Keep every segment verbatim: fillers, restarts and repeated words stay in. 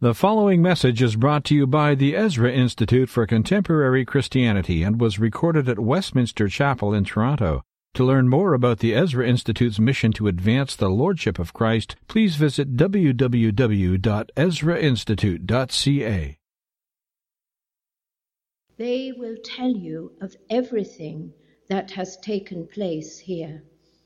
The following message is brought to you by the Ezra Institute for Contemporary Christianity and was recorded at Westminster Chapel in Toronto. To learn more about the Ezra Institute's mission to advance the Lordship of Christ, please visit w w w dot ezra institute dot c a. They will tell you of everything that has taken place here.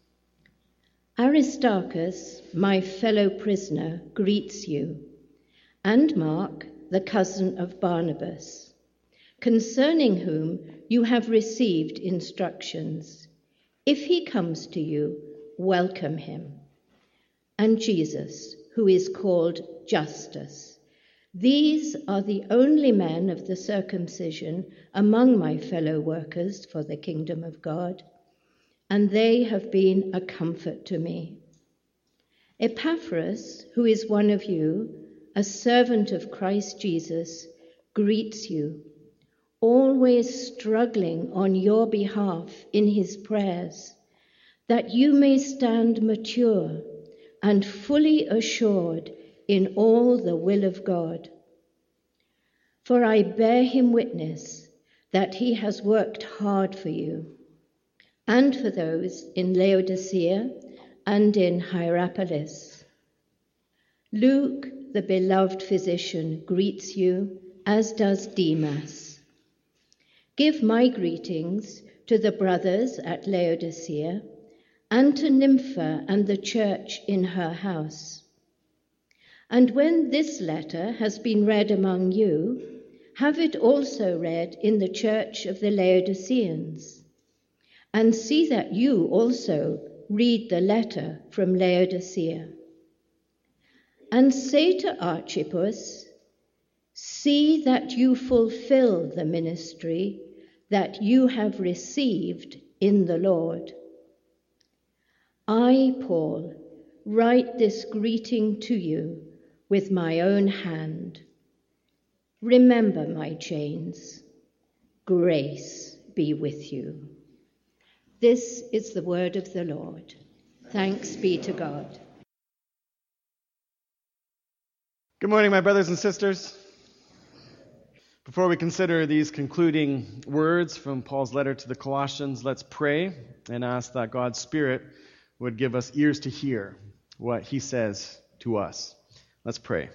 Aristarchus, my fellow prisoner, greets you, and Mark, the cousin of Barnabas, concerning whom you have received instructions. If he comes to you, welcome him. And Jesus, who is called Justus. These are the only men of the circumcision among my fellow workers for the kingdom of God, and they have been a comfort to me. Epaphras, who is one of you, a servant of Christ Jesus, greets you, always struggling on your behalf in his prayers, that you may stand mature and fully assured in all the will of God. For I bear him witness that he has worked hard for you, and for those in Laodicea and in Hierapolis. Luke, the beloved physician, greets you, as does Demas. Give my greetings to the brothers at Laodicea and to Nympha and the church in her house. And when this letter has been read among you, have it also read in the church of the Laodiceans, and see that you also read the letter from Laodicea. And say to Archippus, see that you fulfill the ministry that you have received in the Lord. I, Paul, write this greeting to you with my own hand. Remember my chains. Grace be with you. This is the word of the Lord. Thanks be to God. Good morning, my brothers and sisters. Before we consider these concluding words from Paul's letter to the Colossians, let's pray and ask that God's Spirit would give us ears to hear what he says to us. Let's pray.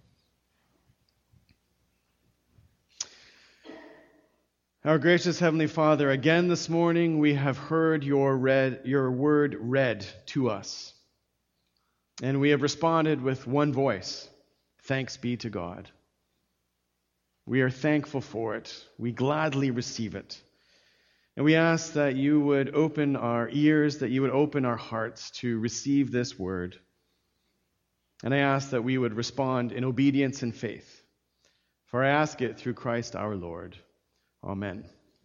Our gracious Heavenly Father, again this morning we have heard your read, your word read to us, and we have responded with one voice. Thanks be to God. We are thankful for it. We gladly receive it. And we ask that you would open our ears, that you would open our hearts to receive this word. And I ask that we would respond in obedience and faith. For I ask it through Christ our Lord. Amen.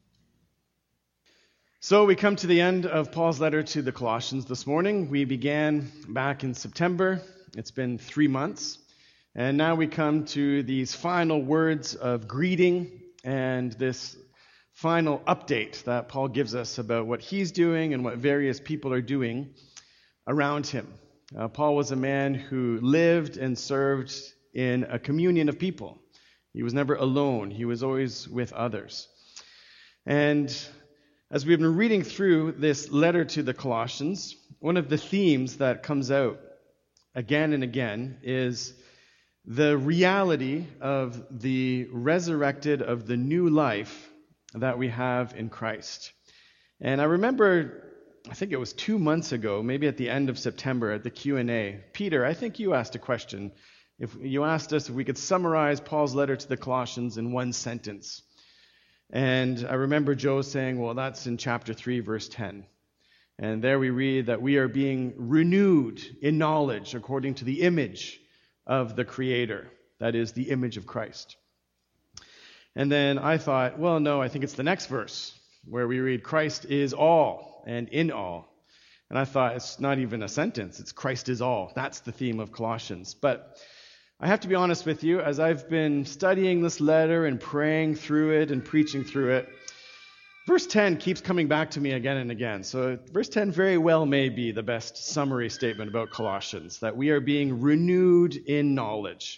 So we come to the end of Paul's letter to the Colossians this morning. We began back in September. It's been three months. And now we come to these final words of greeting and this final update that Paul gives us about what he's doing and what various people are doing around him. Uh, Paul was a man who lived and served in a communion of people. He was never alone. He was always with others. And as we've been reading through this letter to the Colossians, one of the themes that comes out again and again is the reality of the resurrected, of the new life that we have in Christ. And I remember, I think it was two months ago, maybe at the end of September at the Q and A, Peter, I think you asked a question. If you asked us if we could summarize Paul's letter to the Colossians in one sentence. And I remember Joe saying, well, that's in chapter three, verse ten. And there we read that we are being renewed in knowledge according to the image of the Creator, that is, the image of Christ. And then I thought, well, no, I think it's the next verse, where we read, Christ is all and in all. And I thought, it's not even a sentence, it's Christ is all. That's the theme of Colossians. But I have to be honest with you, as I've been studying this letter and praying through it and preaching through it, verse ten keeps coming back to me again and again. So verse ten very well may be the best summary statement about Colossians, that we are being renewed in knowledge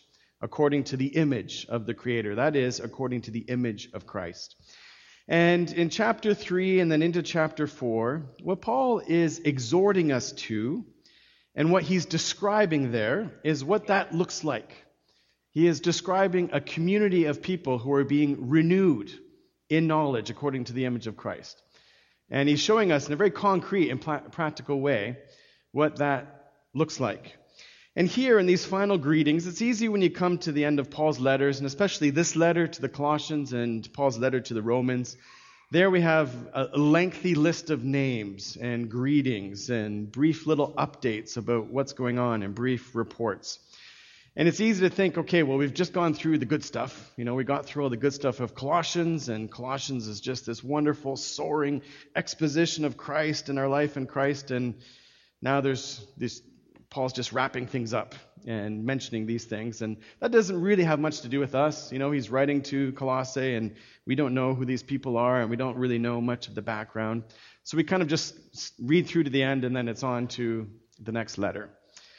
according to the image of the Creator. That is, according to the image of Christ. And in chapter three and then into chapter four, what Paul is exhorting us to, and what he's describing there, is what that looks like. He is describing a community of people who are being renewed in knowledge according to the image of Christ. And he's showing us in a very concrete and pla- practical way what that looks like. And here in these final greetings, it's easy when you come to the end of Paul's letters, and especially this letter to the Colossians and Paul's letter to the Romans. There we have a lengthy list of names and greetings and brief little updates about what's going on and brief reports. And it's easy to think, okay, well, we've just gone through the good stuff. You know, we got through all the good stuff of Colossians, and Colossians is just this wonderful, soaring exposition of Christ and our life in Christ. And now there's this, Paul's just wrapping things up and mentioning these things. And that doesn't really have much to do with us. You know, he's writing to Colossae, and we don't know who these people are, and we don't really know much of the background. So we kind of just read through to the end, and then it's on to the next letter.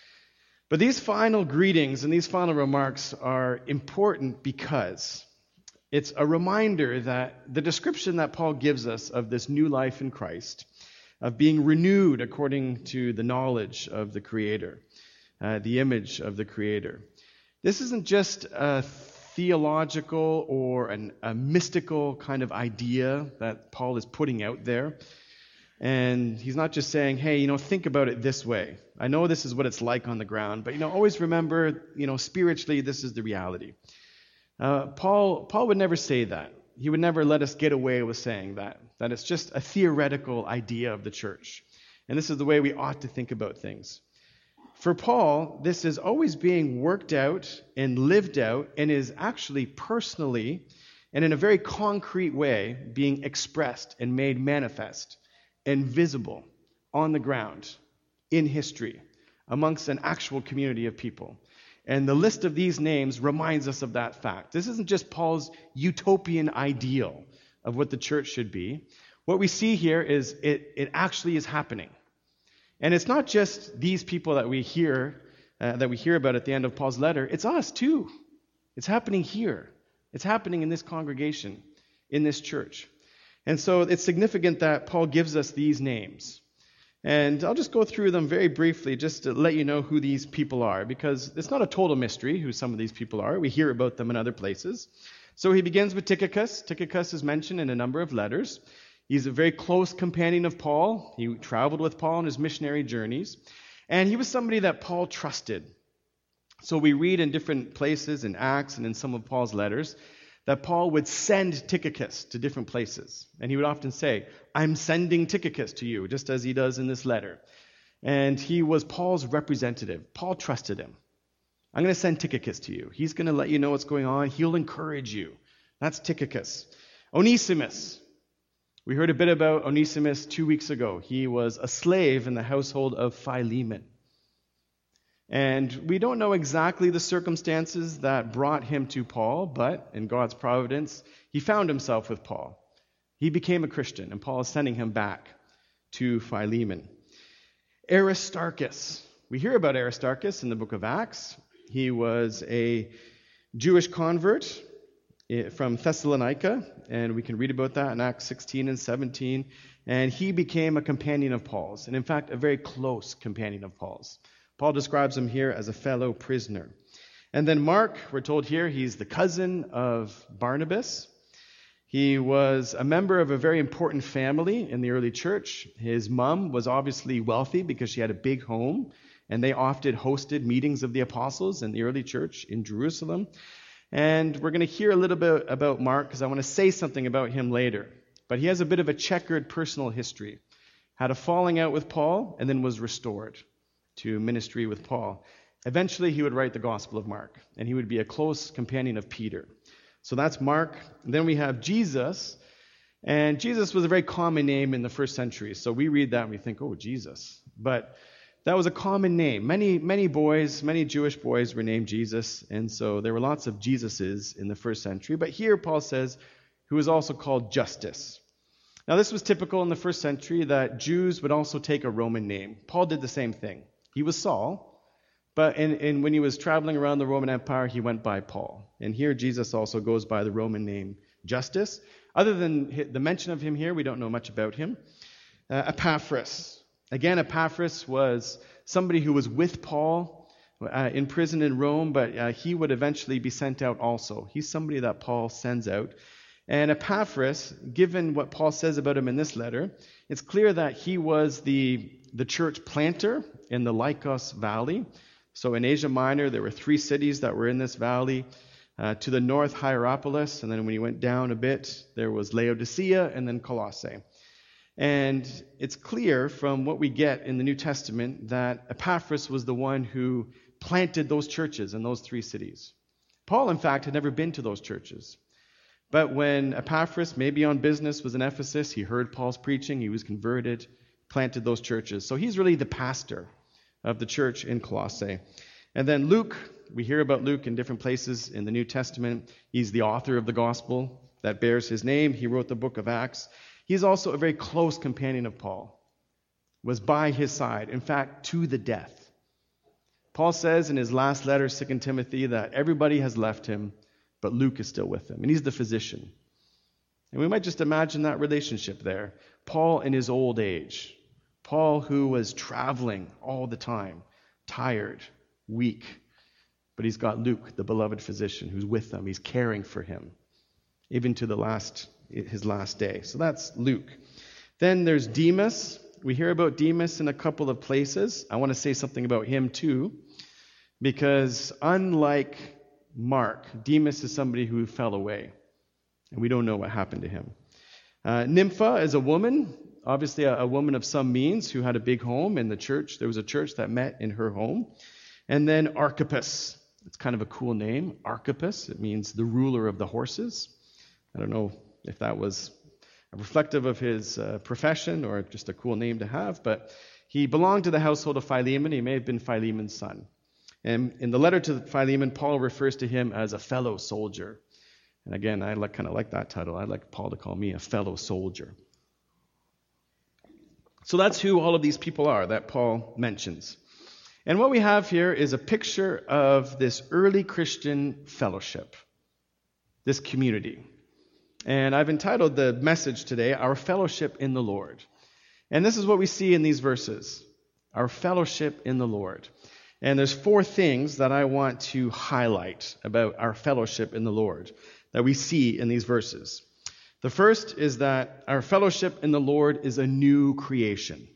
But these final greetings and these final remarks are important because it's a reminder that the description that Paul gives us of this new life in Christ, of being renewed according to the knowledge of the Creator, uh, the image of the Creator. This isn't just a theological or an, a mystical kind of idea that Paul is putting out there. And he's not just saying, hey, you know, think about it this way. I know this is what it's like on the ground, but, you know, always remember, you know, spiritually, this is the reality. Uh, Paul, Paul would never say that. He would never let us get away with saying that, that it's just a theoretical idea of the church. And this is the way we ought to think about things. For Paul, this is always being worked out and lived out and is actually personally and in a very concrete way being expressed and made manifest and visible on the ground in history amongst an actual community of people. And the list of these names reminds us of that fact. This isn't just Paul's utopian ideal of what the church should be. What we see here is it, it actually is happening. And it's not just these people that we hear uh, that we hear about at the end of Paul's letter. It's us too. It's happening here. It's happening in this congregation, in this church. And so it's significant that Paul gives us these names. And I'll just go through them very briefly just to let you know who these people are, because it's not a total mystery who some of these people are. We hear about them in other places. So he begins with Tychicus. Tychicus is mentioned in a number of letters. He's a very close companion of Paul. He traveled with Paul on his missionary journeys. And he was somebody that Paul trusted. So we read in different places in Acts and in some of Paul's letters that Paul would send Tychicus to different places. And he would often say, I'm sending Tychicus to you, just as he does in this letter. And he was Paul's representative. Paul trusted him. I'm going to send Tychicus to you. He's going to let you know what's going on. He'll encourage you. That's Tychicus. Onesimus. We heard a bit about Onesimus two weeks ago. He was a slave in the household of Philemon. And we don't know exactly the circumstances that brought him to Paul, but in God's providence, he found himself with Paul. He became a Christian, and Paul is sending him back to Philemon. Aristarchus. We hear about Aristarchus in the book of Acts. He was a Jewish convert from Thessalonica, and we can read about that in Acts sixteen and seventeen. And he became a companion of Paul's, and in fact, a very close companion of Paul's. Paul describes him here as a fellow prisoner. And then Mark, we're told here, he's the cousin of Barnabas. He was a member of a very important family in the early church. His mom was obviously wealthy because she had a big home, and they often hosted meetings of the apostles in the early church in Jerusalem. And we're going to hear a little bit about Mark because I want to say something about him later. But he has a bit of a checkered personal history. Had a falling out with Paul and then was restored to ministry with Paul. Eventually, he would write the Gospel of Mark, and he would be a close companion of Peter. So that's Mark. And then we have Jesus, and Jesus was a very common name in the first century. So we read that and we think, oh, Jesus. But that was a common name. Many, many boys, many Jewish boys were named Jesus, and so there were lots of Jesuses in the first century. But here Paul says, who was also called Justus. Now, this was typical in the first century that Jews would also take a Roman name. Paul did the same thing. He was Saul, But in, in, when he was traveling around the Roman Empire, he went by Paul. And here Jesus also goes by the Roman name Justus. Other than the mention of him here, we don't know much about him. Uh, Epaphras. Again, Epaphras was somebody who was with Paul uh, in prison in Rome, but uh, he would eventually be sent out also. He's somebody that Paul sends out. And Epaphras, given what Paul says about him in this letter, it's clear that he was the, the church planter in the Lycos Valley. So in Asia Minor, there were three cities that were in this valley. Uh, to the north, Hierapolis, and then when you went down a bit, there was Laodicea, and then Colossae. And it's clear from what we get in the New Testament that Epaphras was the one who planted those churches in those three cities. Paul, in fact, had never been to those churches. But when Epaphras, maybe on business, was in Ephesus, he heard Paul's preaching, he was converted, planted those churches. So he's really the pastor of the church in Colossae. And then Luke, we hear about Luke in different places in the New Testament. He's the author of the gospel that bears his name. He wrote the book of Acts. He's also a very close companion of Paul, was by his side, in fact, to the death. Paul says in his last letter, Second Timothy, that everybody has left him, but Luke is still with him, and he's the physician. And we might just imagine that relationship there. Paul in his old age, Paul who was traveling all the time, tired, weak, but he's got Luke, the beloved physician, who's with him. He's caring for him, even to the last his last day. So that's Luke. Then there's Demas. We hear about Demas in a couple of places. I want to say something about him too, because unlike Mark, Demas is somebody who fell away, and we don't know what happened to him. Uh, Nympha is a woman, obviously a, a woman of some means who had a big home in the church. There was a church that met in her home. And then Archippus. It's kind of a cool name, Archippus. It means the ruler of the horses. I don't know if that was reflective of his uh, profession or just a cool name to have, but he belonged to the household of Philemon. He may have been Philemon's son. And in the letter to Philemon, Paul refers to him as a fellow soldier. And again, I like, kind of like that title. I'd like Paul to call me a fellow soldier. So that's who all of these people are that Paul mentions. And what we have here is a picture of this early Christian fellowship, this community. And I've entitled the message today, Our Fellowship in the Lord. And this is what we see in these verses, our fellowship in the Lord. And there's four things that I want to highlight about our fellowship in the Lord that we see in these verses. The first is that our fellowship in the Lord is a new creation.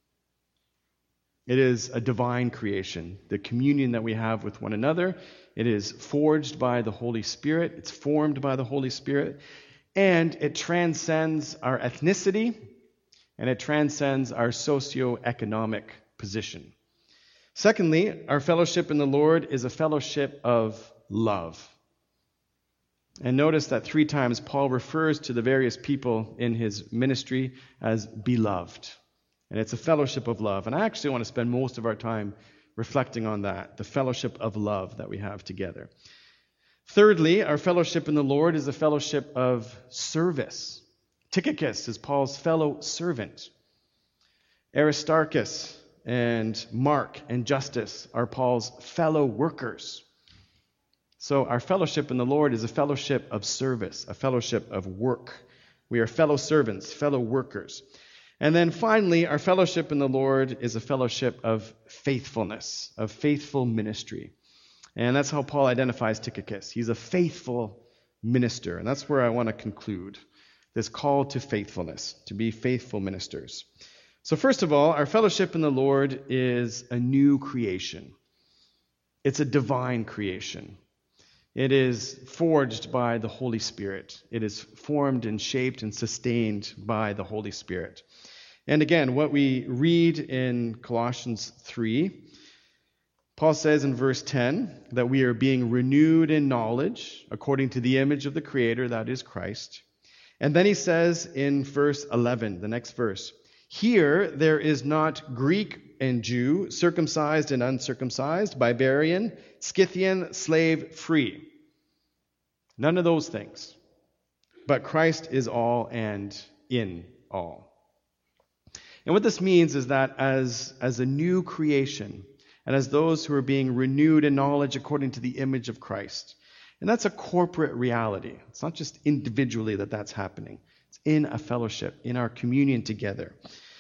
It is a divine creation. The communion that we have with one another, it is forged by the Holy Spirit. It's formed by the Holy Spirit. And it transcends our ethnicity, and it transcends our socioeconomic position. Secondly, our fellowship in the Lord is a fellowship of love. And notice that three times Paul refers to the various people in his ministry as beloved. And it's a fellowship of love. And I actually want to spend most of our time reflecting on that, the fellowship of love that we have together. Thirdly, our fellowship in the Lord is a fellowship of service. Tychicus is Paul's fellow servant. Aristarchus and Mark and Justus are Paul's fellow workers. So our fellowship in the Lord is a fellowship of service, a fellowship of work. We are fellow servants, fellow workers. And then finally, our fellowship in the Lord is a fellowship of faithfulness, of faithful ministry. And that's how Paul identifies Tychicus. He's a faithful minister. And that's where I want to conclude this call to faithfulness, to be faithful ministers. So first of all, our fellowship in the Lord is a new creation. It's a divine creation. It is forged by the Holy Spirit. It is formed and shaped and sustained by the Holy Spirit. And again, what we read in Colossians three, Paul says in verse ten that we are being renewed in knowledge according to the image of the Creator, that is Christ. And then he says in verse eleven, the next verse, here there is not Greek and Jew, circumcised and uncircumcised, barbarian, Scythian, slave, free. None of those things. But Christ is all and in all. And what this means is that as, as a new creation, and as those who are being renewed in knowledge according to the image of Christ. And that's a corporate reality. It's not just individually that that's happening. It's in a fellowship, in our communion together.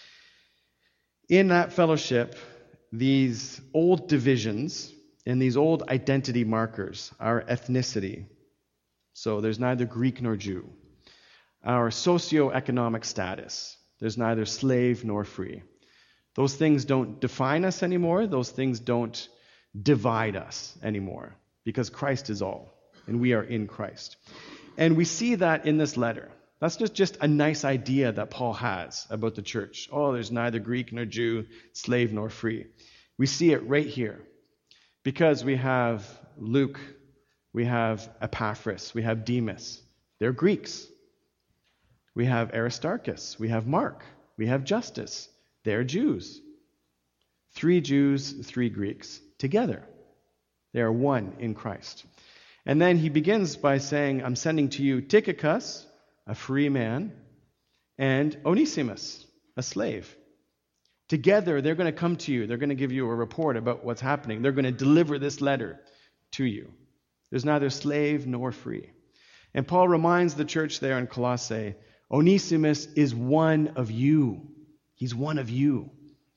In that fellowship, these old divisions and these old identity markers, our ethnicity, so there's neither Greek nor Jew, our socioeconomic status, there's neither slave nor free. Those things don't define us anymore. Those things don't divide us anymore, because Christ is all, and we are in Christ. And we see that in this letter. That's just, just a nice idea that Paul has about the church. Oh, there's neither Greek nor Jew, slave nor free. We see it right here, because we have Luke, we have Epaphras, we have Demas. They're Greeks. We have Aristarchus, we have Mark, we have Justus. They're Jews. Three Jews, three Greeks, together. They are one in Christ. And then he begins by saying, I'm sending to you Tychicus, a free man, and Onesimus, a slave. Together, they're going to come to you. They're going to give you a report about what's happening. They're going to deliver this letter to you. There's neither slave nor free. And Paul reminds the church there in Colossae, Onesimus is one of you. He's one of you.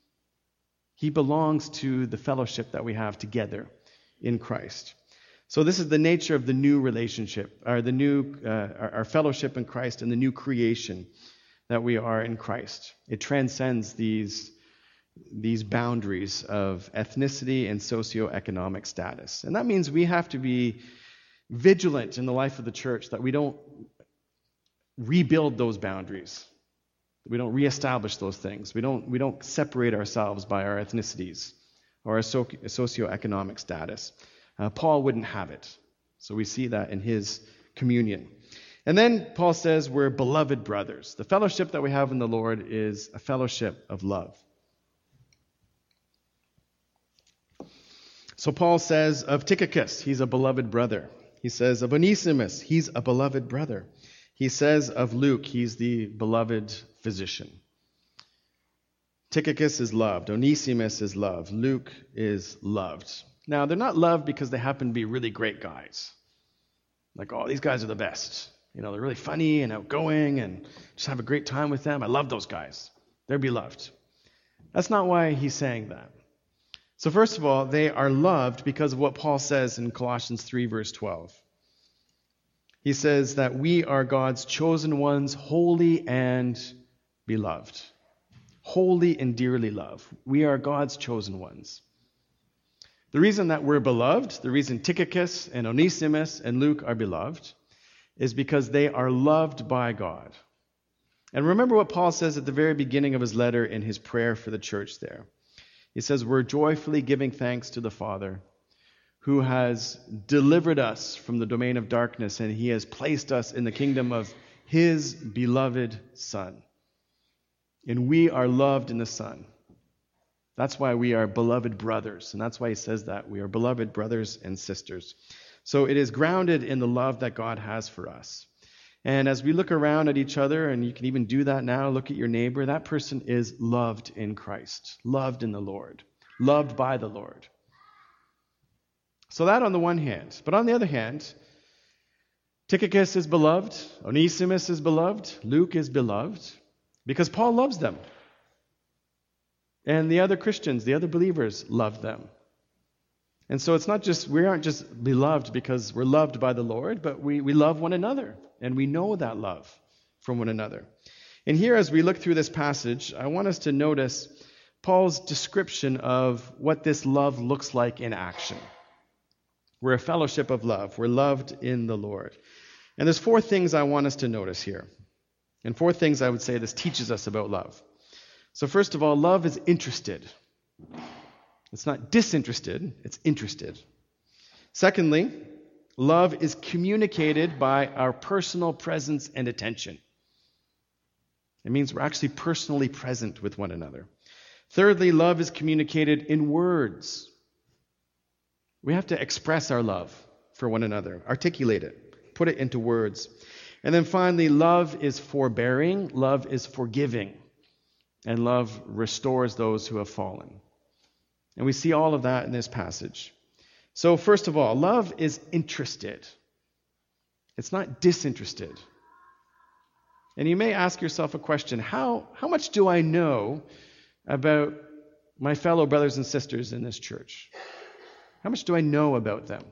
He belongs to the fellowship that we have together in Christ. So this is the nature of the new relationship, or the new, uh, our, our fellowship in Christ and the new creation that we are in Christ. It transcends these, these boundaries of ethnicity and socioeconomic status. And that means we have to be vigilant in the life of the church that we don't rebuild those boundaries. We don't reestablish those things. We don't, we don't separate ourselves by our ethnicities or our socioeconomic status. Uh, Paul wouldn't have it. So we see that in his communion. And then Paul says we're beloved brothers. The fellowship that we have in the Lord is a fellowship of love. So Paul says of Tychicus, he's a beloved brother. He says of Onesimus, he's a beloved brother. He says of Luke, he's the beloved physician. Tychicus is loved. Onesimus is loved. Luke is loved. Now, they're not loved because they happen to be really great guys. Like, oh, these guys are the best. You know, they're really funny and outgoing and just have a great time with them. I love those guys. They're beloved. That's not why he's saying that. So first of all, they are loved because of what Paul says in Colossians three, verse twelve. He says that we are God's chosen ones, holy and beloved. Holy and dearly loved. We are God's chosen ones. The reason that we're beloved, the reason Tychicus and Onesimus and Luke are beloved, is because they are loved by God. And remember what Paul says at the very beginning of his letter in his prayer for the church there. He says, we're joyfully giving thanks to the Father, who has delivered us from the domain of darkness, and he has placed us in the kingdom of his beloved Son. And we are loved in the Son. That's why we are beloved brothers, and that's why he says that. We are beloved brothers and sisters. So it is grounded in the love that God has for us. And as we look around at each other, and you can even do that now, look at your neighbor, that person is loved in Christ, loved in the Lord, loved by the Lord. So that on the one hand. But on the other hand, Tychicus is beloved, Onesimus is beloved, Luke is beloved, because Paul loves them. And the other Christians, the other believers, love them. And so it's not just, we aren't just beloved because we're loved by the Lord, but we, we love one another. And we know that love from one another. And here, as we look through this passage, I want us to notice Paul's description of what this love looks like in action. We're a fellowship of love. We're loved in the Lord. And there's four things I want us to notice here. And four things I would say this teaches us about love. So first of all, love is interested. It's not disinterested, it's interested. Secondly, love is communicated by our personal presence and attention. It means we're actually personally present with one another. Thirdly, love is communicated in words. We have to express our love for one another, articulate it, put it into words. And then finally, love is forbearing, love is forgiving, and love restores those who have fallen. And we see all of that in this passage. So first of all, love is interested. It's not disinterested. And you may ask yourself a question, how, how much do I know about my fellow brothers and sisters in this church? How much do I know about them?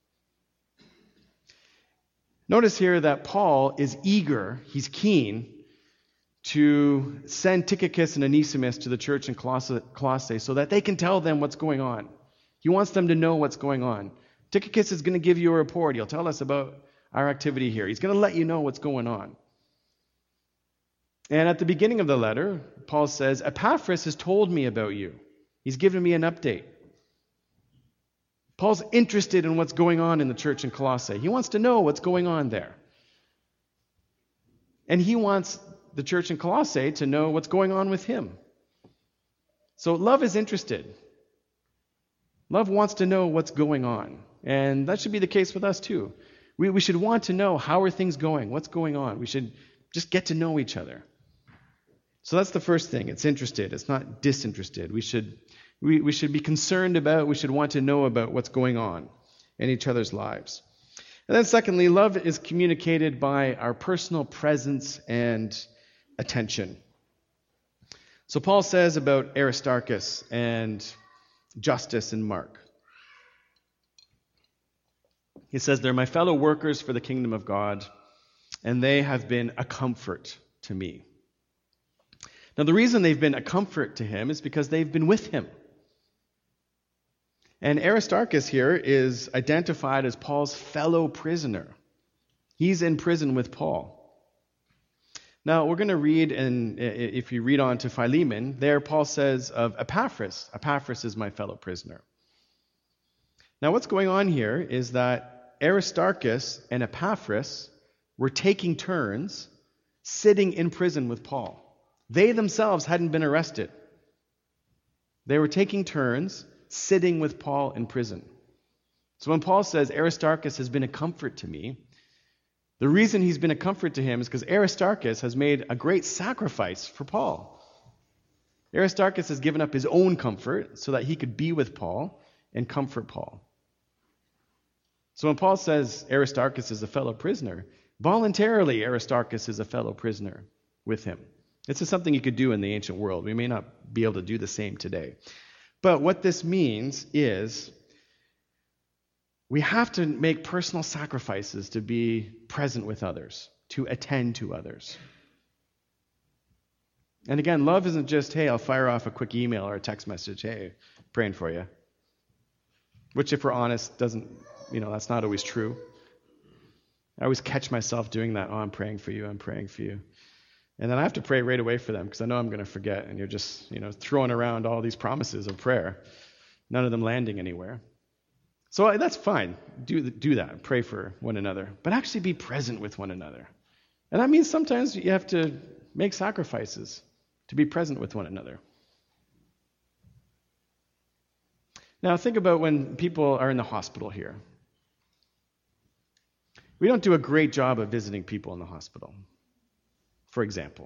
Notice here that Paul is eager, he's keen to send Tychicus and Onesimus to the church in Colossae so that they can tell them what's going on. He wants them to know what's going on. Tychicus is going to give you a report. He'll tell us about our activity here. He's going to let you know what's going on. And at the beginning of the letter, Paul says, Epaphras has told me about you. He's given me an update. Paul's interested in what's going on in the church in Colossae. He wants to know what's going on there. And he wants the church in Colossae to know what's going on with him. So love is interested. Love wants to know what's going on. And that should be the case with us too. We, we should want to know, how are things going? What's going on? We should just get to know each other. So that's the first thing. It's interested. It's not disinterested. We should, we, we should be concerned about, we should want to know about what's going on in each other's lives. And then secondly, love is communicated by our personal presence and attention. So Paul says about Aristarchus and Justus and Mark. He says, they're my fellow workers for the kingdom of God, and they have been a comfort to me. Now, the reason they've been a comfort to him is because they've been with him. And Aristarchus here is identified as Paul's fellow prisoner. He's in prison with Paul. Now, we're going to read, and if you read on to Philemon, there Paul says of Epaphras, Epaphras is my fellow prisoner. Now, what's going on here is that Aristarchus and Epaphras were taking turns sitting in prison with Paul. They themselves hadn't been arrested. They were taking turns sitting with Paul in prison. So when Paul says, Aristarchus has been a comfort to me, the reason he's been a comfort to him is because Aristarchus has made a great sacrifice for Paul. Aristarchus has given up his own comfort so that he could be with Paul and comfort Paul. So when Paul says Aristarchus is a fellow prisoner, voluntarily Aristarchus is a fellow prisoner with him. This is something you could do in the ancient world. We may not be able to do the same today. But what this means is we have to make personal sacrifices to be present with others, to attend to others. And again, love isn't just, hey, I'll fire off a quick email or a text message, hey, praying for you. Which, if we're honest, doesn't, you know, that's not always true. I always catch myself doing that. Oh, I'm praying for you, I'm praying for you. And then I have to pray right away for them because I know I'm going to forget. And you're just, you know, throwing around all these promises of prayer, none of them landing anywhere. So that's fine. Do do that. Pray for one another. But actually be present with one another. And that means sometimes you have to make sacrifices to be present with one another. Now think about when people are in the hospital here. We don't do a great job of visiting people in the hospital, for example.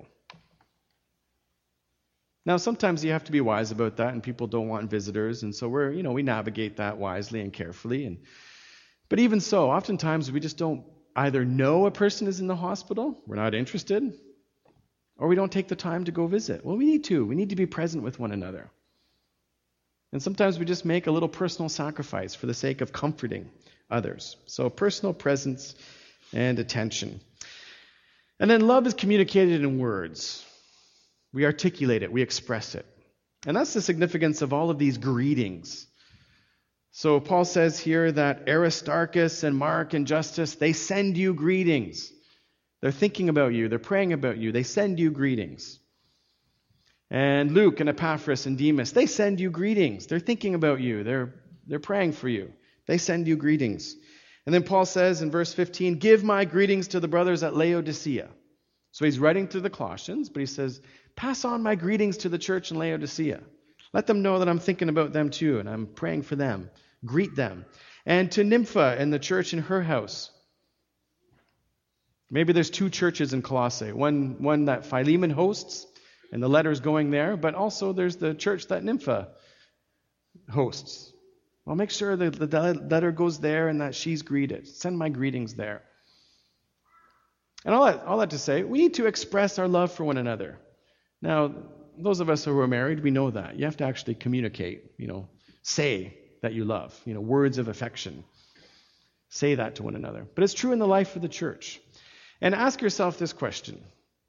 Now, sometimes you have to be wise about that, and people don't want visitors, and so we're, you know, we navigate that wisely and carefully. And but even so, oftentimes we just don't either know a person is in the hospital, we're not interested, or we don't take the time to go visit. Well, we need to. We need to be present with one another. And sometimes we just make a little personal sacrifice for the sake of comforting others. So personal presence and attention. And then love is communicated in words. We articulate it, we express it. And that's the significance of all of these greetings. So Paul says here that Aristarchus and Mark and Justus, they send you greetings. They're thinking about you, they're praying about you, they send you greetings. And Luke and Epaphras and Demas, they send you greetings. They're thinking about you, they're, they're praying for you. They send you greetings. And then Paul says in verse fifteen, give my greetings to the brothers at Laodicea. So he's writing to the Colossians, but he says, pass on my greetings to the church in Laodicea. Let them know that I'm thinking about them too, and I'm praying for them. Greet them. And to Nympha and the church in her house. Maybe there's two churches in Colossae. One, one that Philemon hosts, and the letter's going there, but also there's the church that Nympha hosts. Well, make sure that the letter goes there and that she's greeted. Send my greetings there. And all that, all that to say, we need to express our love for one another. Now, those of us who are married, we know that. You have to actually communicate, you know, say that you love, you know, words of affection. Say that to one another. But it's true in the life of the church. And ask yourself this question.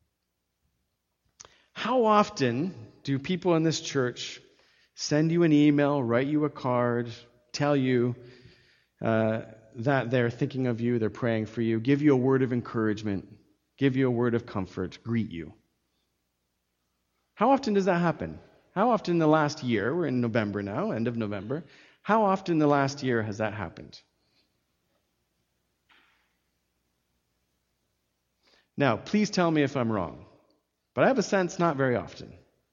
How often do people in this church send you an email, write you a card, tell you uh, that they're thinking of you, they're praying for you, give you a word of encouragement, give you a word of comfort, greet you? How often does that happen? How often in the last year, we're in November now, end of November, how often in the last year has that happened? Now, please tell me if I'm wrong, but I have a sense not very often.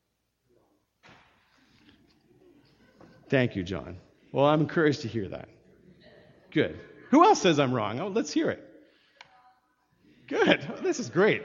Thank you, John. Well, I'm encouraged to hear that. Good. Who else says I'm wrong? Oh, let's hear it. Good. Oh, this is great.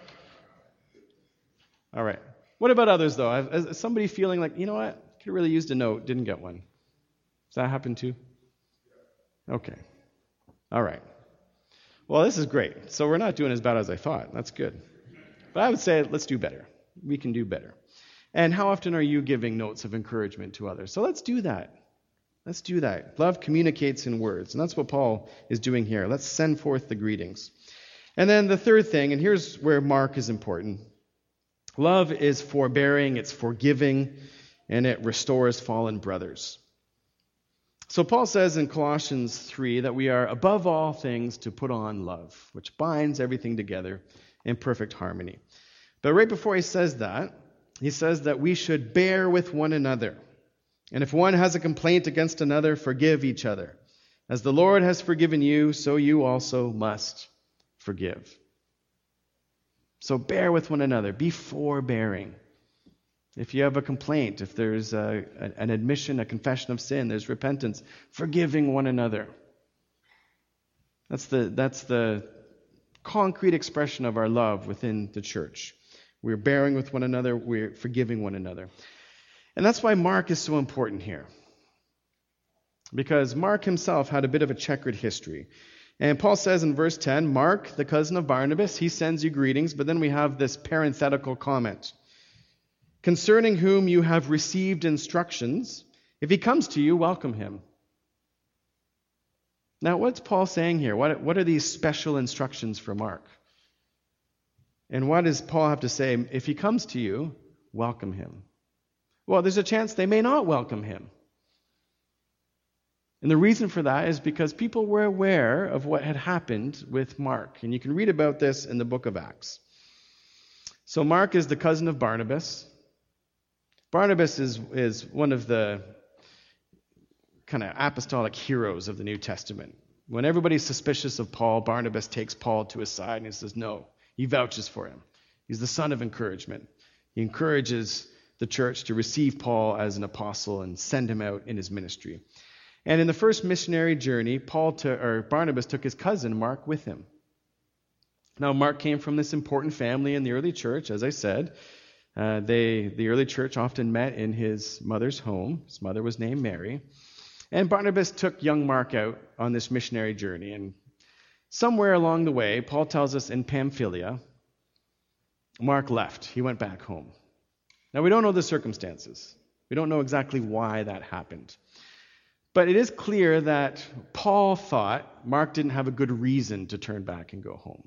All right. What about others, though? Is somebody feeling like, you know what, could have really used a note, didn't get one? Does that happen too? Okay. All right. Well, this is great. So we're not doing as bad as I thought. That's good. But I would say, let's do better. We can do better. And how often are you giving notes of encouragement to others? So let's do that. Let's do that. Love communicates in words. And that's what Paul is doing here. Let's send forth the greetings. And then the third thing, and here's where Mark is important. Love is forbearing, it's forgiving, and it restores fallen brothers. So Paul says in Colossians three that we are above all things to put on love, which binds everything together in perfect harmony. But right before he says that, he says that we should bear with one another. And if one has a complaint against another, forgive each other. As the Lord has forgiven you, so you also must forgive. So bear with one another. Be forbearing. If you have a complaint, if there's a, an admission, a confession of sin, there's repentance, forgiving one another. That's the, that's the concrete expression of our love within the church. We're bearing with one another. We're forgiving one another. And that's why Mark is so important here. Because Mark himself had a bit of a checkered history. And Paul says in verse ten, Mark, the cousin of Barnabas, he sends you greetings. But then we have this parenthetical comment. Concerning whom you have received instructions, if he comes to you, welcome him. Now, what's Paul saying here? What, what are these special instructions for Mark? And what does Paul have to say? If he comes to you, welcome him. Well, there's a chance they may not welcome him. And the reason for that is because people were aware of what had happened with Mark. And you can read about this in the book of Acts. So Mark is the cousin of Barnabas. Barnabas is, is one of the kind of apostolic heroes of the New Testament. When everybody's suspicious of Paul, Barnabas takes Paul to his side and he says, no, he vouches for him. He's the son of encouragement. He encourages the church to receive Paul as an apostle and send him out in his ministry. And in the first missionary journey, Paul to, or Barnabas took his cousin Mark with him. Now, Mark came from this important family in the early church, as I said. Uh, they, the early church often met in his mother's home. His mother was named Mary. And Barnabas took young Mark out on this missionary journey. And somewhere along the way, Paul tells us in Pamphylia, Mark left. He went back home. Now, we don't know the circumstances. We don't know exactly why that happened. But it is clear that Paul thought Mark didn't have a good reason to turn back and go home.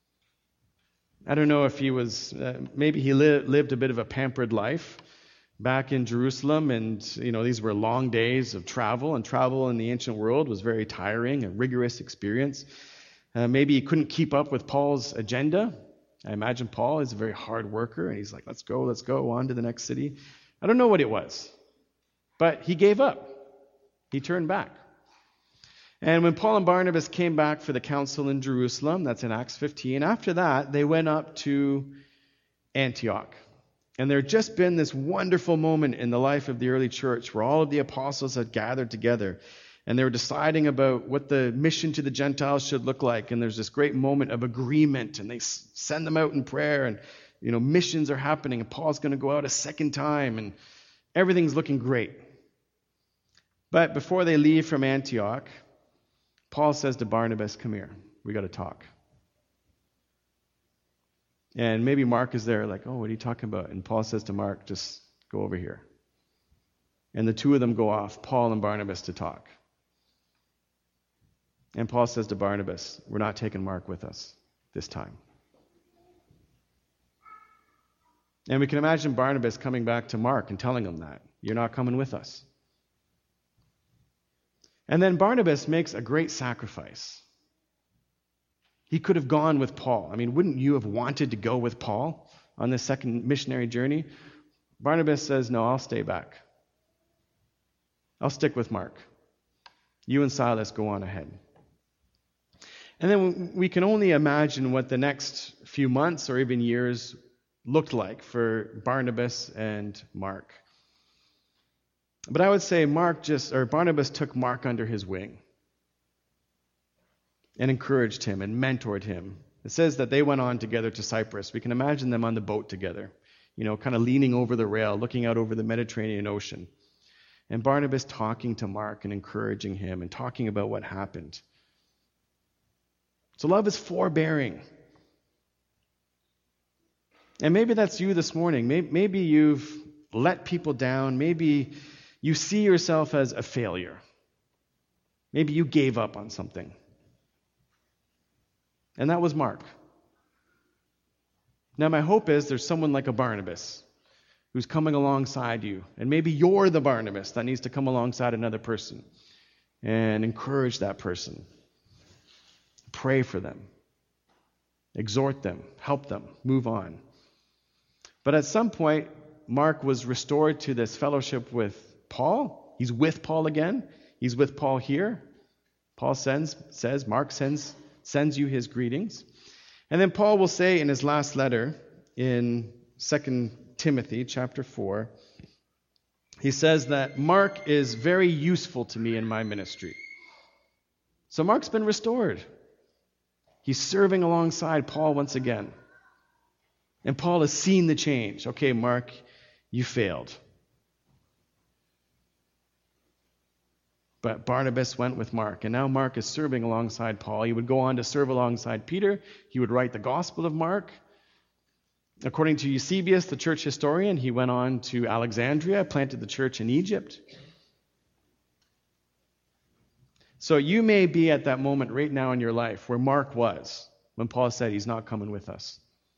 I don't know if he was, uh, maybe he li- lived a bit of a pampered life back in Jerusalem, and, you know, these were long days of travel, and travel in the ancient world was very tiring, a rigorous experience. Uh, maybe he couldn't keep up with Paul's agenda. I imagine Paul is a very hard worker, and he's like, let's go, let's go on to the next city. I don't know what it was, but he gave up. He turned back. And when Paul and Barnabas came back for the council in Jerusalem, that's in Acts fifteen, after that, they went up to Antioch. And there had just been this wonderful moment in the life of the early church where all of the apostles had gathered together. And they were deciding about what the mission to the Gentiles should look like. And there's this great moment of agreement. And they send them out in prayer. And, you know, missions are happening. And Paul's going to go out a second time. And everything's looking great. But before they leave from Antioch, Paul says to Barnabas, come here, we got to talk. And maybe Mark is there like, oh, what are you talking about? And Paul says to Mark, just go over here. And the two of them go off, Paul and Barnabas, to talk. And Paul says to Barnabas, we're not taking Mark with us this time. And we can imagine Barnabas coming back to Mark and telling him that. You're not coming with us. And then Barnabas makes a great sacrifice. He could have gone with Paul. I mean, wouldn't you have wanted to go with Paul on this second missionary journey? Barnabas says, no, I'll stay back. I'll stick with Mark. You and Silas go on ahead. And then we can only imagine what the next few months or even years looked like for Barnabas and Mark. But I would say Mark just, or Barnabas took Mark under his wing and encouraged him and mentored him. It says that they went on together to Cyprus. We can imagine them on the boat together, you know, kind of leaning over the rail, looking out over the Mediterranean Ocean. And Barnabas talking to Mark and encouraging him and talking about what happened. So love is forbearing. And maybe that's you this morning. Maybe you've let people down. Maybe you see yourself as a failure. Maybe you gave up on something. And that was Mark. Now my hope is there's someone like a Barnabas who's coming alongside you. And maybe you're the Barnabas that needs to come alongside another person and encourage that person. Pray for them. Exhort them. Help them. Move on. But at some point, Mark was restored to this fellowship with Paul. He's with Paul again. He's with Paul here. Paul sends, says, Mark sends, sends you his greetings. And then Paul will say in his last letter in Second Timothy chapter four, he says that Mark is very useful to me in my ministry. So Mark's been restored. He's serving alongside Paul once again. And Paul has seen the change. Okay, Mark, you failed. But Barnabas went with Mark, and now Mark is serving alongside Paul. He would go on to serve alongside Peter. He would write the Gospel of Mark. According to Eusebius, the church historian, he went on to Alexandria, planted the church in Egypt. So you may be at that moment right now in your life where Mark was when Paul said he's not coming with us.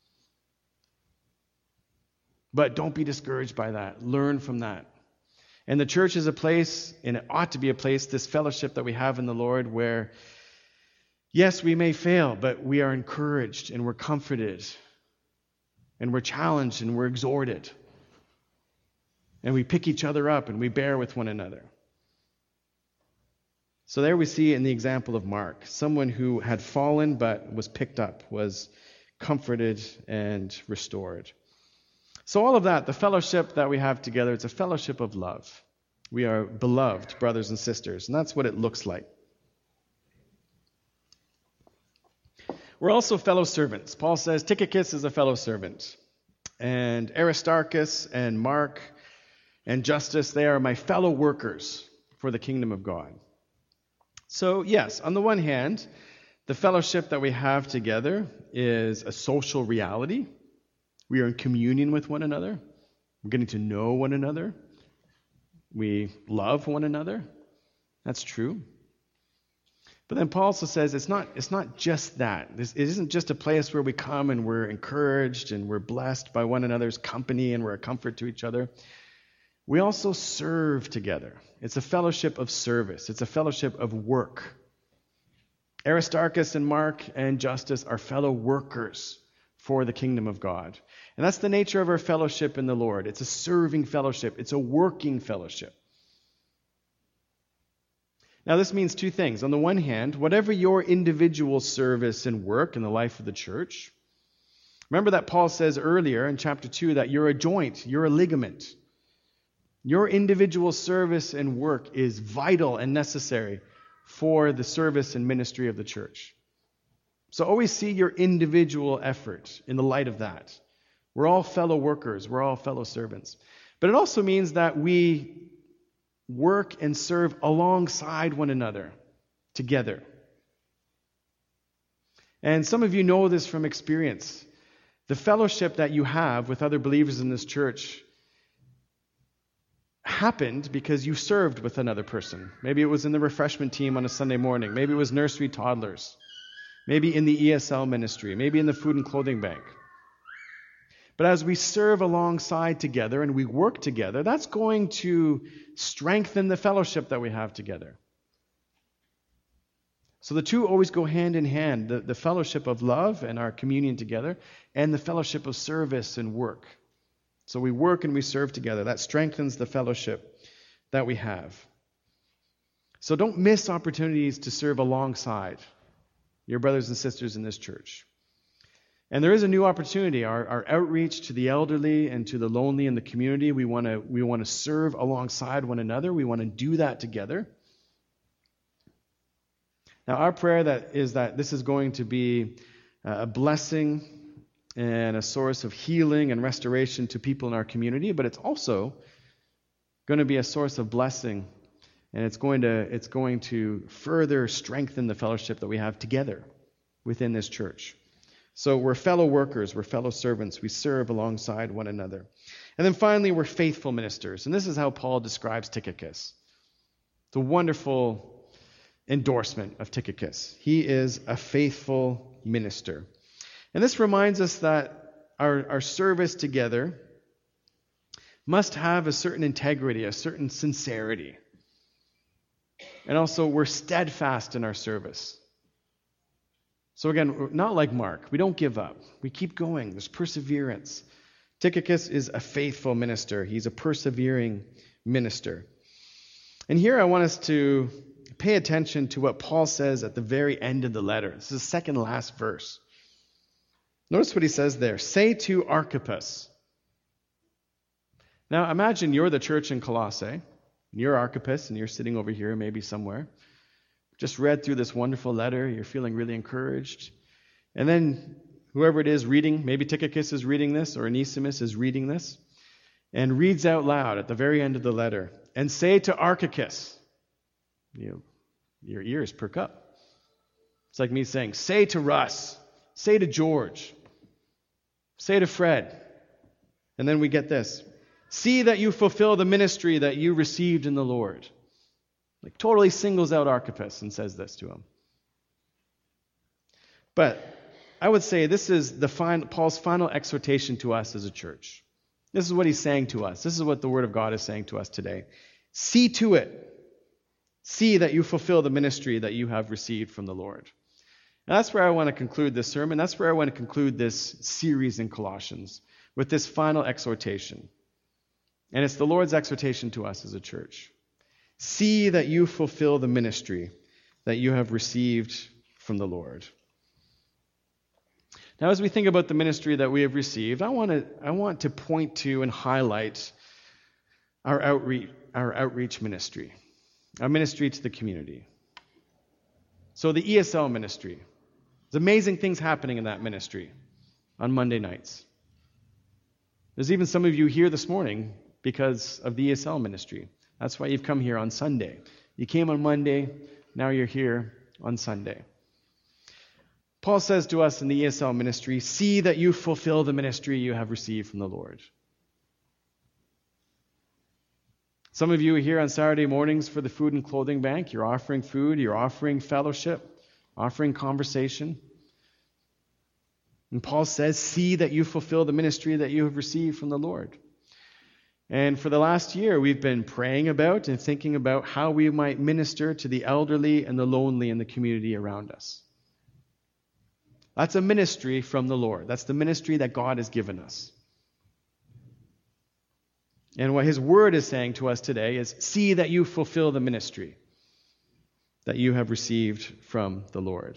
But don't be discouraged by that. Learn from that. And the church is a place, and it ought to be a place, this fellowship that we have in the Lord, where, yes, we may fail, but we are encouraged and we're comforted and we're challenged and we're exhorted. And we pick each other up and we bear with one another. So there we see in the example of Mark, someone who had fallen but was picked up, was comforted and restored. So all of that, the fellowship that we have together, it's a fellowship of love. We are beloved brothers and sisters, and that's what it looks like. We're also fellow servants. Paul says Tychicus is a fellow servant, and Aristarchus and Mark and Justus, they are my fellow workers for the kingdom of God. So yes, on the one hand, the fellowship that we have together is a social reality. We are in communion with one another. We're getting to know one another. We love one another. That's true. But then Paul also says it's not, it's not just that. This, it isn't just a place where we come and we're encouraged and we're blessed by one another's company and we're a comfort to each other. We also serve together. It's a fellowship of service. It's a fellowship of work. Aristarchus and Mark and Justus are fellow workers for the kingdom of God. And that's the nature of our fellowship in the Lord. It's a serving fellowship. It's a working fellowship. Now, this means two things. On the one hand, whatever your individual service and work in the life of the church, remember that Paul says earlier in chapter two that you're a joint, you're a ligament. Your individual service and work is vital and necessary for the service and ministry of the church. So always see your individual effort in the light of that. We're all fellow workers. We're all fellow servants. But it also means that we work and serve alongside one another, together. And some of you know this from experience. The fellowship that you have with other believers in this church happened because you served with another person. Maybe it was in the refreshment team on a Sunday morning. Maybe it was nursery toddlers. Maybe in the E S L ministry. Maybe in the food and clothing bank. But as we serve alongside together and we work together, that's going to strengthen the fellowship that we have together. So the two always go hand in hand, the, the fellowship of love and our communion together, and the fellowship of service and work. So we work and we serve together. That strengthens the fellowship that we have. So don't miss opportunities to serve alongside your brothers and sisters in this church. And there is a new opportunity, our, our outreach to the elderly and to the lonely in the community. We want to we want to serve alongside one another. We want to do that together. Now, our prayer that is that this is going to be a blessing and a source of healing and restoration to people in our community, but it's also going to be a source of blessing, and it's going to it's going to further strengthen the fellowship that we have together within this church. So we're fellow workers, we're fellow servants, we serve alongside one another. And then finally, we're faithful ministers. And this is how Paul describes Tychicus. It's a wonderful endorsement of Tychicus. He is a faithful minister. And this reminds us that our, our service together must have a certain integrity, a certain sincerity. And also, we're steadfast in our service. So again, not like Mark. We don't give up. We keep going. There's perseverance. Tychicus is a faithful minister. He's a persevering minister. And here I want us to pay attention to what Paul says at the very end of the letter. This is the second last verse. Notice what he says there. Say to Archippus. Now imagine you're the church in Colossae. And you're Archippus and you're sitting over here maybe somewhere. Just read through this wonderful letter. You're feeling really encouraged. And then whoever it is reading, maybe Tychicus is reading this or Onesimus is reading this, and reads out loud at the very end of the letter, and say to Archippus, you know, your ears perk up. It's like me saying, say to Russ, say to George, say to Fred. And then we get this. See that you fulfill the ministry that you received in the Lord. Like totally singles out Archippus and says this to him. But I would say this is the final, Paul's final exhortation to us as a church. This is what he's saying to us. This is what the Word of God is saying to us today. See to it. See that you fulfill the ministry that you have received from the Lord. And that's where I want to conclude this sermon. That's where I want to conclude this series in Colossians, with this final exhortation. And it's the Lord's exhortation to us as a church. See that you fulfill the ministry that you have received from the Lord. Now, as we think about the ministry that we have received, I want to I want to point to and highlight our outreach our outreach ministry, our ministry to the community. So the E S L ministry. There's amazing things happening in that ministry on Monday nights. There's even some of you here this morning because of the E S L ministry. That's why you've come here on Sunday. You came on Monday, now you're here on Sunday. Paul says to us in the E S L ministry, see that you fulfill the ministry you have received from the Lord. Some of you are here on Saturday mornings for the food and clothing bank. You're offering food, you're offering fellowship, offering conversation. And Paul says, see that you fulfill the ministry that you have received from the Lord. And for the last year, we've been praying about and thinking about how we might minister to the elderly and the lonely in the community around us. That's a ministry from the Lord. That's the ministry that God has given us. And what His Word is saying to us today is, see that you fulfill the ministry that you have received from the Lord.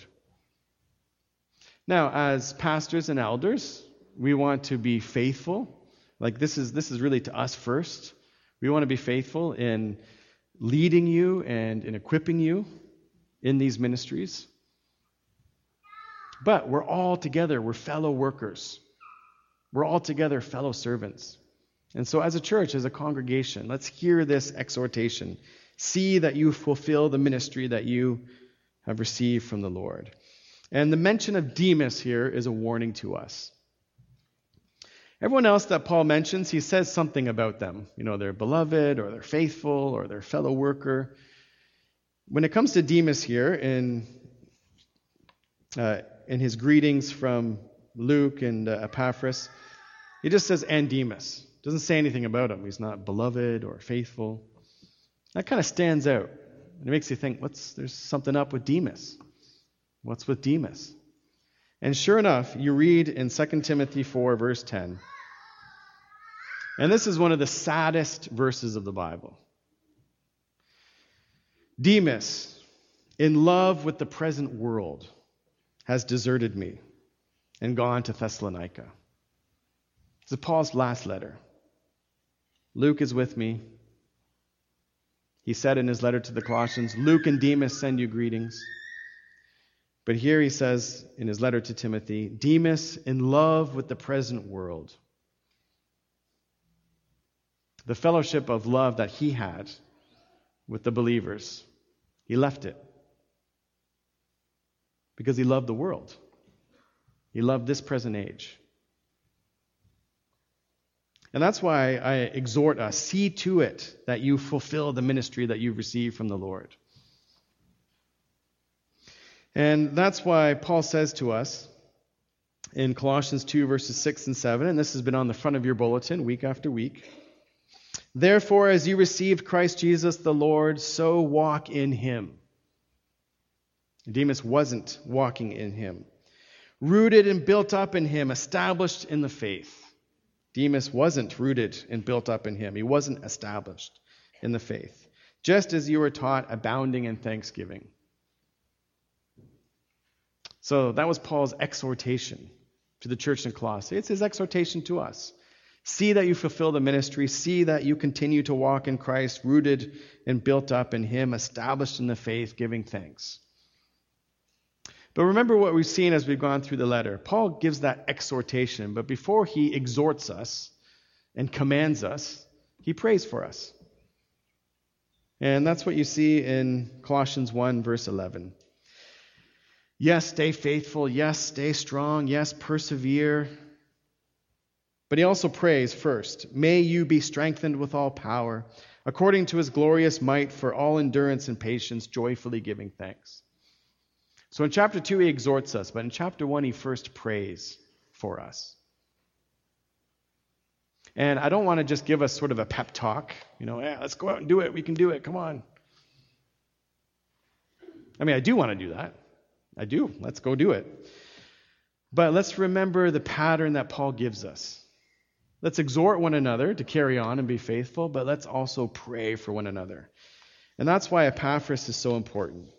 Now, as pastors and elders, we want to be faithful. Like this is this is really to us first. We want to be faithful in leading you and in equipping you in these ministries. But we're all together. We're fellow workers. We're all together fellow servants. And so as a church, as a congregation, let's hear this exhortation. See that you fulfill the ministry that you have received from the Lord. And the mention of Demas here is a warning to us. Everyone else that Paul mentions, he says something about them. You know, they're beloved, or they're faithful, or they're fellow worker. When it comes to Demas here, in uh, in his greetings from Luke and uh, Epaphras, he just says, and Demas. Doesn't say anything about him. He's not beloved or faithful. That kind of stands out. It makes you think, what's there's something up with Demas. What's with Demas? And sure enough, you read in Second Timothy four, verse ten. And this is one of the saddest verses of the Bible. Demas, in love with the present world, has deserted me and gone to Thessalonica. This is Paul's last letter. Luke is with me. He said in his letter to the Colossians, Luke and Demas send you greetings. But here he says in his letter to Timothy, Demas in love with the present world. The fellowship of love that he had with the believers, he left it. Because he loved the world. He loved this present age. And that's why I exhort us, see to it that you fulfill the ministry that you've received from the Lord. And that's why Paul says to us in Colossians two, verses six and seven, and this has been on the front of your bulletin week after week, therefore, as you received Christ Jesus the Lord, so walk in him. Demas wasn't walking in him. Rooted and built up in him, established in the faith. Demas wasn't rooted and built up in him. He wasn't established in the faith. Just as you were taught, abounding in thanksgiving. So that was Paul's exhortation to the church in Colossae. It's his exhortation to us. See that you fulfill the ministry. See that you continue to walk in Christ, rooted and built up in him, established in the faith, giving thanks. But remember what we've seen as we've gone through the letter. Paul gives that exhortation, but before he exhorts us and commands us, he prays for us. And that's what you see in Colossians one, verse eleven. Yes, stay faithful. Yes, stay strong. Yes, persevere. But he also prays first, may you be strengthened with all power, according to his glorious might, for all endurance and patience, joyfully giving thanks. So in chapter two, he exhorts us, but in chapter one, he first prays for us. And I don't want to just give us sort of a pep talk, you know, yeah, let's go out and do it. We can do it. Come on. I mean, I do want to do that. I do. Let's go do it. But let's remember the pattern that Paul gives us. Let's exhort one another to carry on and be faithful, but let's also pray for one another. And that's why Epaphras is so important.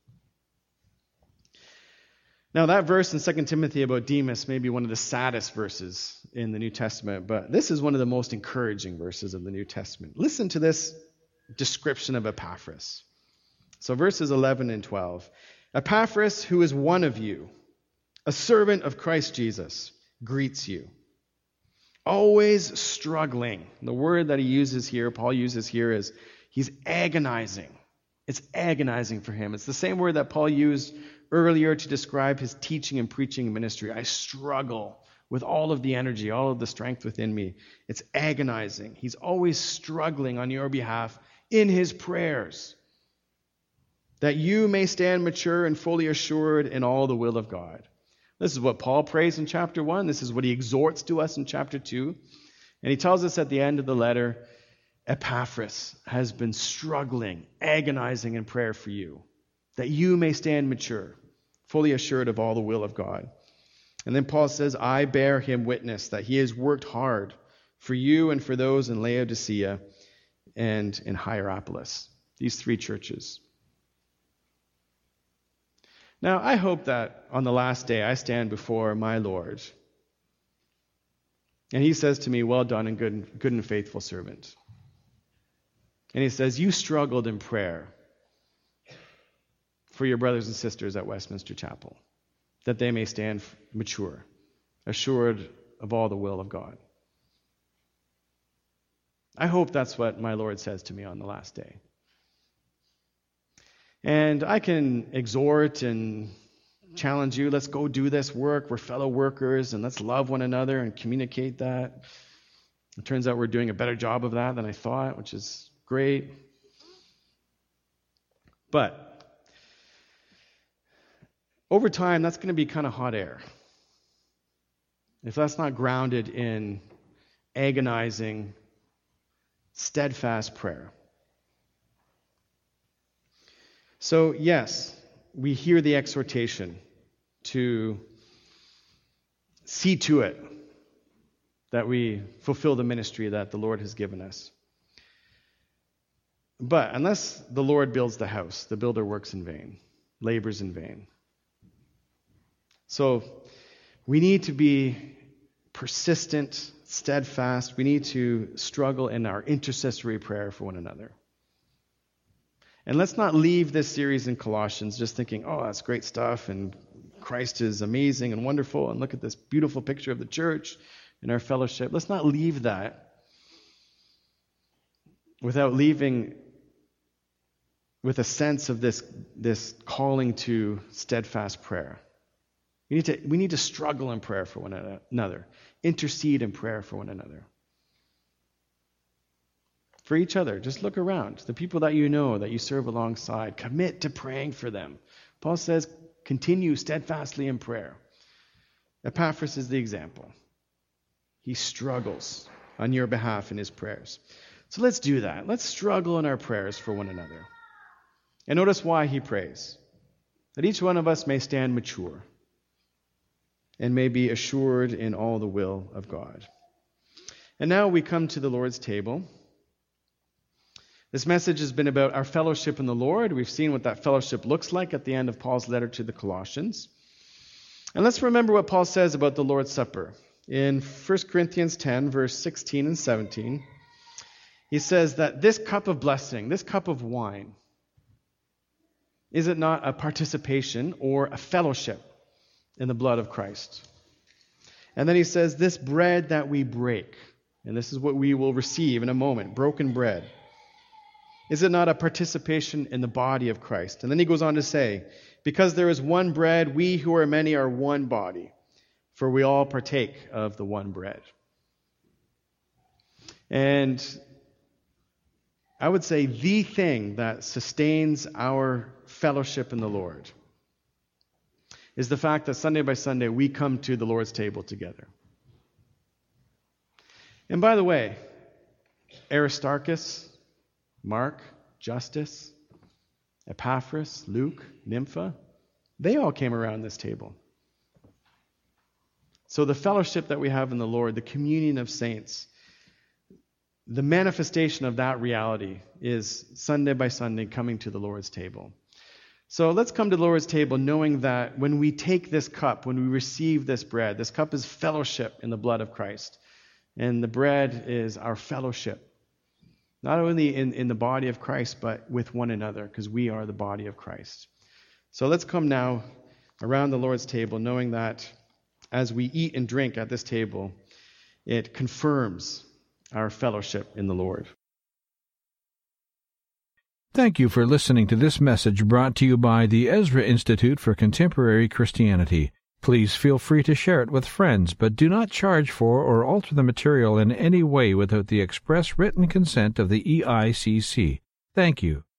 Now, that verse in Second Timothy about Demas may be one of the saddest verses in the New Testament, but this is one of the most encouraging verses of the New Testament. Listen to this description of Epaphras. So verses eleven and twelve. Epaphras, who is one of you, a servant of Christ Jesus, greets you. Always struggling. The word that he uses here, Paul uses here, is he's agonizing. It's agonizing for him. It's the same word that Paul used earlier to describe his teaching and preaching ministry. I struggle with all of the energy, all of the strength within me. It's agonizing. He's always struggling on your behalf in his prayers, that you may stand mature and fully assured in all the will of God. This is what Paul prays in chapter one. This is what he exhorts to us in chapter two. And he tells us at the end of the letter, Epaphras has been struggling, agonizing in prayer for you, that you may stand mature, fully assured of all the will of God. And then Paul says, I bear him witness that he has worked hard for you and for those in Laodicea and in Hierapolis, these three churches. Now, I hope that on the last day I stand before my Lord, and he says to me, well done and good, good and faithful servant. And he says, you struggled in prayer for your brothers and sisters at Westminster Chapel, that they may stand mature, assured of all the will of God. I hope that's what my Lord says to me on the last day. And I can exhort and challenge you, let's go do this work. We're fellow workers, and let's love one another and communicate that. It turns out we're doing a better job of that than I thought, which is great. But over time, that's going to be kind of hot air. If that's not grounded in agonizing, steadfast prayer. So, yes, we hear the exhortation to see to it that we fulfill the ministry that the Lord has given us. But unless the Lord builds the house, the builder works in vain, labors in vain. So we need to be persistent, steadfast. We need to struggle in our intercessory prayer for one another. And let's not leave this series in Colossians just thinking, oh, that's great stuff, and Christ is amazing and wonderful, and look at this beautiful picture of the church and our fellowship. Let's not leave that without leaving with a sense of this, this calling to steadfast prayer. We need to, we need to struggle in prayer for one another, intercede in prayer for one another. For each other, just look around. The people that you know, that you serve alongside, commit to praying for them. Paul says, continue steadfastly in prayer. Epaphras is the example. He struggles on your behalf in his prayers. So let's do that. Let's struggle in our prayers for one another. And notice why he prays. That each one of us may stand mature and may be assured in all the will of God. And now we come to the Lord's table. This message has been about our fellowship in the Lord. We've seen what that fellowship looks like at the end of Paul's letter to the Colossians. And let's remember what Paul says about the Lord's Supper. In First Corinthians ten, verse sixteen and seventeen, he says that this cup of blessing, this cup of wine, is it not a participation or a fellowship in the blood of Christ? And then he says, this bread that we break, and this is what we will receive in a moment, broken bread, is it not a participation in the body of Christ? And then he goes on to say, because there is one bread, we who are many are one body, for we all partake of the one bread. And I would say the thing that sustains our fellowship in the Lord is the fact that Sunday by Sunday we come to the Lord's table together. And by the way, Aristarchus, Mark, Justus, Epaphras, Luke, Nympha, they all came around this table. So the fellowship that we have in the Lord, the communion of saints, the manifestation of that reality is Sunday by Sunday coming to the Lord's table. So let's come to the Lord's table knowing that when we take this cup, when we receive this bread, this cup is fellowship in the blood of Christ. And the bread is our fellowship. Not only in, in the body of Christ, but with one another, because we are the body of Christ. So let's come now around the Lord's table, knowing that as we eat and drink at this table, it confirms our fellowship in the Lord. Thank you for listening to this message brought to you by the Ezra Institute for Contemporary Christianity. Please feel free to share it with friends, but do not charge for or alter the material in any way without the express written consent of the E I C C. Thank you.